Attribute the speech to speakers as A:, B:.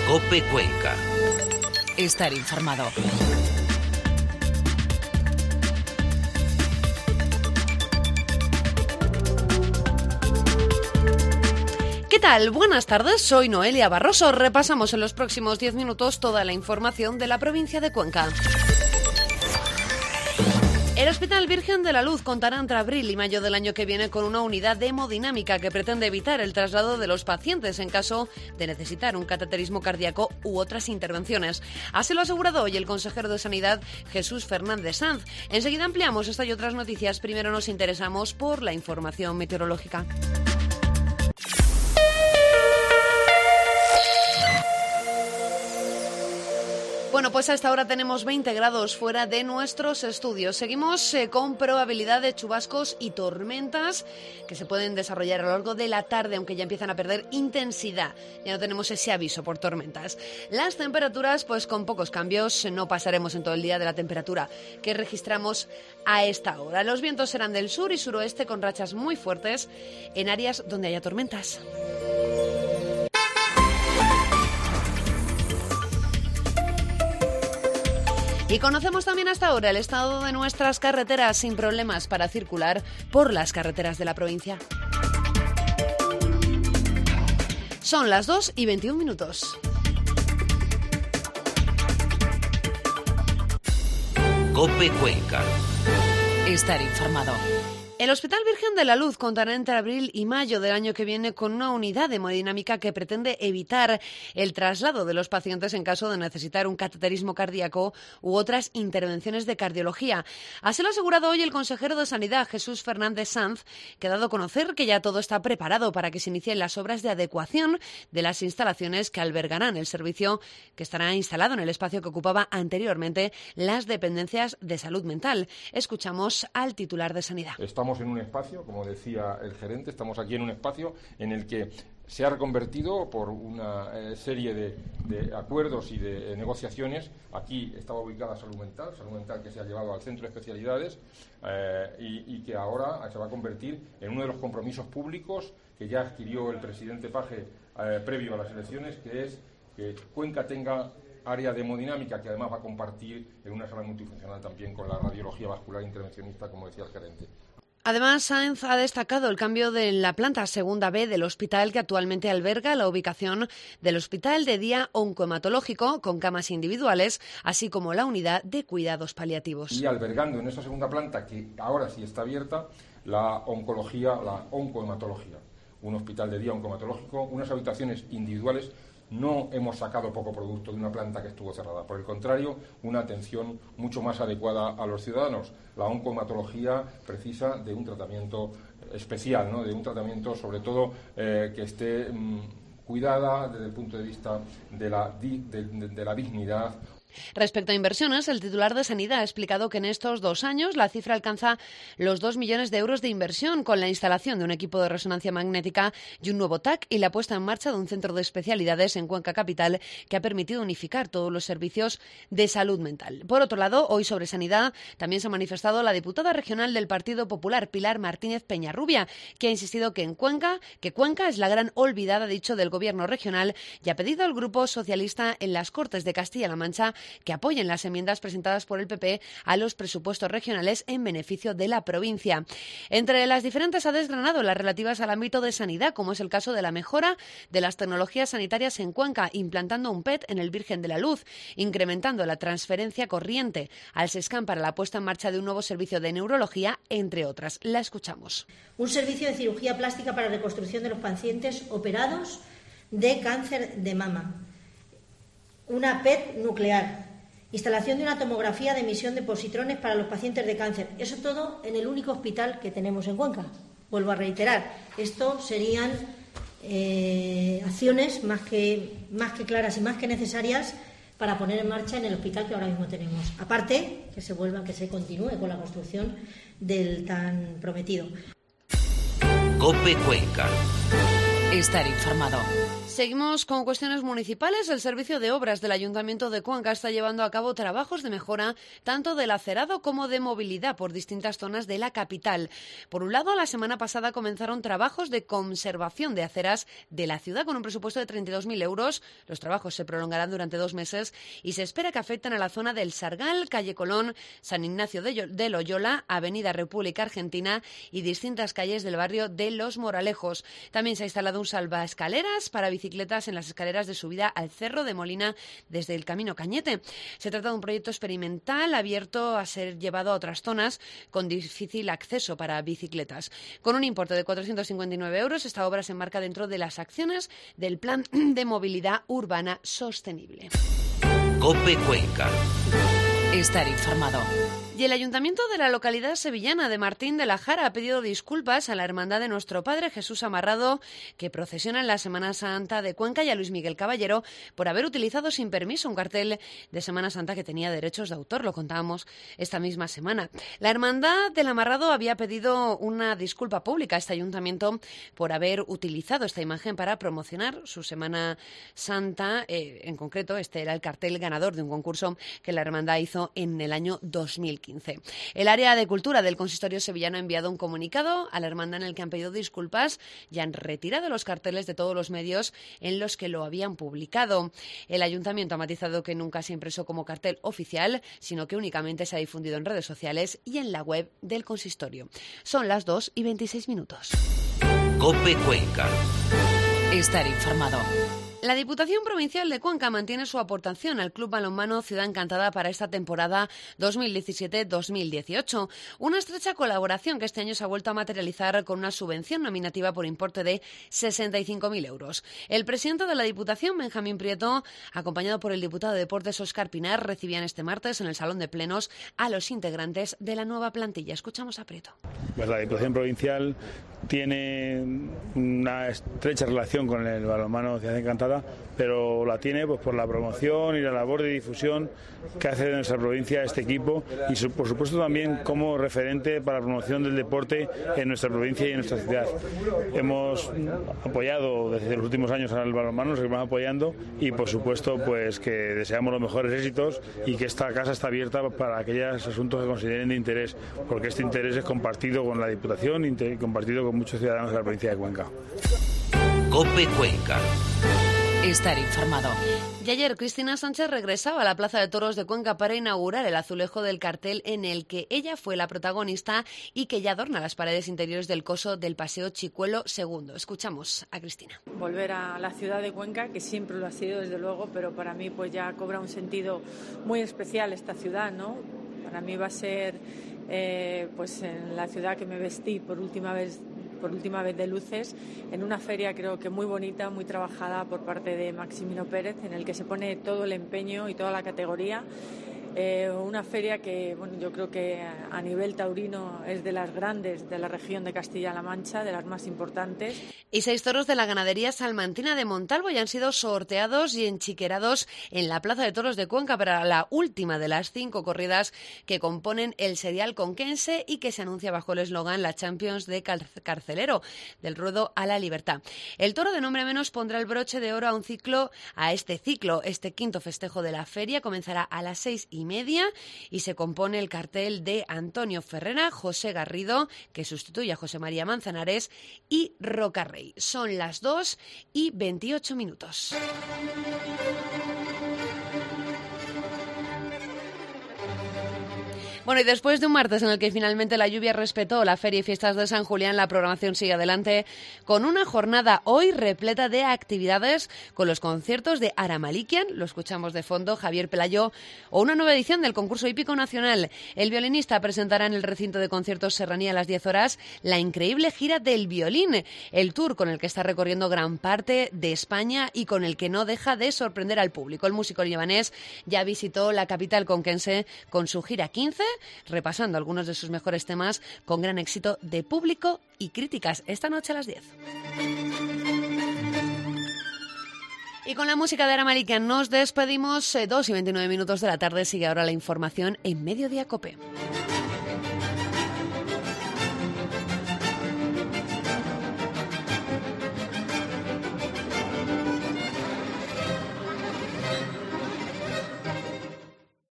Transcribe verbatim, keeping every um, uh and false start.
A: COPE Cuenca.
B: Estar informado. ¿Qué tal? Buenas tardes, soy Noelia Barroso. Repasamos en los próximos diez minutos toda la información de la provincia de Cuenca. El Hospital Virgen de la Luz contará entre abril y mayo del año que viene con una unidad de hemodinámica que pretende evitar el traslado de los pacientes en caso de necesitar un cateterismo cardíaco u otras intervenciones. Así lo ha asegurado hoy el consejero de Sanidad, Jesús Fernández Sanz. Enseguida ampliamos esta y otras noticias. Primero nos interesamos por la información meteorológica. Bueno, pues a esta hora tenemos veinte grados fuera de nuestros estudios. Seguimos eh, con probabilidad de chubascos y tormentas que se pueden desarrollar a lo largo de la tarde, aunque ya empiezan a perder intensidad. Ya no tenemos ese aviso por tormentas. Las temperaturas, pues con pocos cambios, no pasaremos en todo el día de la temperatura que registramos a esta hora. Los vientos serán del sur y suroeste con rachas muy fuertes en áreas donde haya tormentas. Y conocemos también hasta ahora el estado de nuestras carreteras sin problemas para circular por las carreteras de la provincia. Son las dos y veintiún minutos.
A: COPE Cuenca.
B: Estar informado.
A: El Hospital Virgen de la Luz contará entre abril y mayo del año que viene con una unidad de hemodinámica que pretende evitar el traslado de los pacientes en caso de necesitar un cateterismo cardíaco u otras intervenciones de cardiología. Así lo ha asegurado hoy el consejero de Sanidad, Jesús Fernández Sanz, que ha dado a conocer que ya todo está preparado para que se inicien las obras de adecuación de las instalaciones que albergarán el servicio que estará instalado en el espacio que ocupaba anteriormente las dependencias de salud mental. Escuchamos al titular de Sanidad.
C: Estamos en un espacio, como decía el gerente, estamos aquí en un espacio en el que se ha reconvertido por una eh, serie de, de acuerdos y de eh, negociaciones. Aquí estaba ubicada Salud Mental, Salud Mental que se ha llevado al Centro de Especialidades eh, y, y que ahora se va a convertir en uno de los compromisos públicos que ya adquirió el presidente Paje eh, previo a las elecciones, que es que Cuenca tenga área de hemodinámica, que además va a compartir en una sala multifuncional también con la radiología vascular intervencionista, como decía el gerente.
A: Además, Sáenz ha destacado el cambio de la planta segunda B del hospital que actualmente alberga la ubicación del Hospital de Día Oncohematológico con camas individuales, así como la unidad de cuidados paliativos.
C: Y albergando en esa segunda planta, que ahora sí está abierta, la oncología, la oncohematología, un hospital de día oncohematológico, unas habitaciones individuales. No hemos sacado poco producto de una planta que estuvo cerrada. Por el contrario, una atención mucho más adecuada a los ciudadanos. La oncohematología precisa de un tratamiento especial, ¿no? De un tratamiento, sobre todo, eh, que esté mmm, cuidada desde el punto de vista de la, di, de, de, de la dignidad.
A: Respecto a inversiones, el titular de Sanidad ha explicado que en estos dos años la cifra alcanza los dos millones de euros de inversión con la instalación de un equipo de resonancia magnética y un nuevo T A C y la puesta en marcha de un centro de especialidades en Cuenca Capital que ha permitido unificar todos los servicios de salud mental. Por otro lado, hoy sobre Sanidad también se ha manifestado la diputada regional del Partido Popular, Pilar Martínez Peñarrubia, que ha insistido que en Cuenca, que Cuenca es la gran olvidada, dicho, del gobierno regional, y ha pedido al Grupo Socialista en las Cortes de Castilla-La Mancha que apoyen las enmiendas presentadas por el P P a los presupuestos regionales en beneficio de la provincia. Entre las diferentes ha desgranado las relativas al ámbito de sanidad, como es el caso de la mejora de las tecnologías sanitarias en Cuenca, implantando un P E T en el Virgen de la Luz, incrementando la transferencia corriente al SESCAM para la puesta en marcha de un nuevo servicio de neurología, entre otras. La escuchamos.
D: Un servicio de cirugía plástica para reconstrucción de los pacientes operados de cáncer de mama. Una P E T nuclear, instalación de una tomografía de emisión de positrones para los pacientes de cáncer. Eso todo en el único hospital que tenemos en Cuenca. Vuelvo a reiterar, esto serían eh, acciones más que, más que claras y más que necesarias para poner en marcha en el hospital que ahora mismo tenemos. Aparte, que se vuelva, que se continúe con la construcción del tan prometido.
A: COPE Cuenca.
B: Estar informado. Seguimos con cuestiones municipales. El Servicio de Obras del Ayuntamiento de Cuenca está llevando a cabo trabajos de mejora tanto del acerado como de movilidad por distintas zonas de la capital. Por un lado, la semana pasada comenzaron trabajos de conservación de aceras de la ciudad con un presupuesto de treinta y dos mil euros. Los trabajos se prolongarán durante dos meses y se espera que afecten a la zona del Sargal, Calle Colón, San Ignacio de Loyola, Avenida República Argentina y distintas calles del barrio de Los Moralejos. También se ha instalado un salvaescaleras para bicicletas en las escaleras de subida al Cerro de Molina desde el Camino Cañete. Se trata de un proyecto experimental abierto a ser llevado a otras zonas con difícil acceso para bicicletas. Con un importe de cuatrocientos cincuenta y nueve euros, esta obra se enmarca dentro de las acciones del Plan de Movilidad Urbana Sostenible.
E: COPE Cuenca.
F: Estar informado.
B: Y el Ayuntamiento de la localidad sevillana de Martín de la Jara ha pedido disculpas a la Hermandad de Nuestro Padre Jesús Amarrado, que procesiona en la Semana Santa de Cuenca, y a Luis Miguel Caballero por haber utilizado sin permiso un cartel de Semana Santa que tenía derechos de autor. Lo contábamos esta misma semana. La Hermandad del Amarrado había pedido una disculpa pública a este Ayuntamiento por haber utilizado esta imagen para promocionar su Semana Santa. Eh, en concreto, este era el cartel ganador de un concurso que la Hermandad hizo en el año dos mil quince. El área de cultura del consistorio sevillano ha enviado un comunicado a la hermandad en el que han pedido disculpas y han retirado los carteles de todos los medios en los que lo habían publicado. El ayuntamiento ha matizado que nunca se ha impreso como cartel oficial, sino que únicamente se ha difundido en redes sociales y en la web del consistorio. Son las dos y veintiséis minutos.
E: COPE Cuenca.
F: Estar informado.
B: La Diputación Provincial de Cuenca mantiene su aportación al Club Balonmano Ciudad Encantada para esta temporada dos mil diecisiete dos mil dieciocho. Una estrecha colaboración que este año se ha vuelto a materializar con una subvención nominativa por importe de sesenta y cinco mil euros. El presidente de la Diputación, Benjamín Prieto, acompañado por el diputado de Deportes, Óscar Pinar, recibían este martes en el Salón de Plenos a los integrantes de la nueva plantilla. Escuchamos a Prieto.
G: Pues la Diputación Provincial tiene una estrecha relación con el balonmano Ciudad Encantada, pero la tiene pues por la promoción y la labor de difusión que hace de nuestra provincia este equipo y su, por supuesto también como referente para la promoción del deporte en nuestra provincia y en nuestra ciudad. Hemos apoyado desde los últimos años al balonmano, nos seguimos apoyando y por supuesto pues que deseamos los mejores éxitos y que esta casa está abierta para aquellos asuntos que consideren de interés, porque este interés es compartido con la Diputación y compartido con muchos ciudadanos de la provincia de Cuenca.
E: COPE Cuenca.
F: Estar informado.
B: Y ayer Cristina Sánchez regresaba a la Plaza de Toros de Cuenca para inaugurar el azulejo del cartel en el que ella fue la protagonista y que ya adorna las paredes interiores del coso del Paseo Chicuelo segundo. Escuchamos a Cristina.
H: Volver a la ciudad de Cuenca, que siempre lo ha sido desde luego, pero para mí pues ya cobra un sentido muy especial esta ciudad, ¿no? Para mí va a ser eh, pues en la ciudad que me vestí por última vez por última vez de luces, en una feria creo que muy bonita, muy trabajada por parte de Maximino Pérez, en el que se pone todo el empeño y toda la categoría. Eh, una feria que bueno, yo creo que a nivel taurino es de las grandes de la región de Castilla-La Mancha, de las más importantes.
B: Y seis toros de la ganadería salmantina de Montalvo ya han sido sorteados y enchiquerados en la Plaza de Toros de Cuenca para la última de las cinco corridas que componen el serial conquense y que se anuncia bajo el eslogan La Champions de Carcelero, del ruedo a la libertad. El toro de nombre menos pondrá el broche de oro a un ciclo, a este ciclo. Este quinto festejo de la feria comenzará a las seis y media y se compone el cartel de Antonio Ferrera, José Garrido, que sustituye a José María Manzanares, y Roca Rey. Son las dos y veintiocho minutos. Bueno, y después de un martes en el que finalmente la lluvia respetó la Feria y Fiestas de San Julián, la programación sigue adelante con una jornada hoy repleta de actividades con los conciertos de Aramalikian, lo escuchamos de fondo, Javier Pelayo, o una nueva edición del concurso hípico nacional. El violinista presentará en el recinto de conciertos Serranía a las diez horas la increíble gira del violín, el tour con el que está recorriendo gran parte de España y con el que no deja de sorprender al público. El músico libanés ya visitó la capital conquense con su gira quince, repasando algunos de sus mejores temas con gran éxito de público y críticas. Esta noche a las diez. Y con la música de Aramalikian nos despedimos. dos y veintinueve minutos de la tarde. Sigue ahora la información en Mediodía COPE.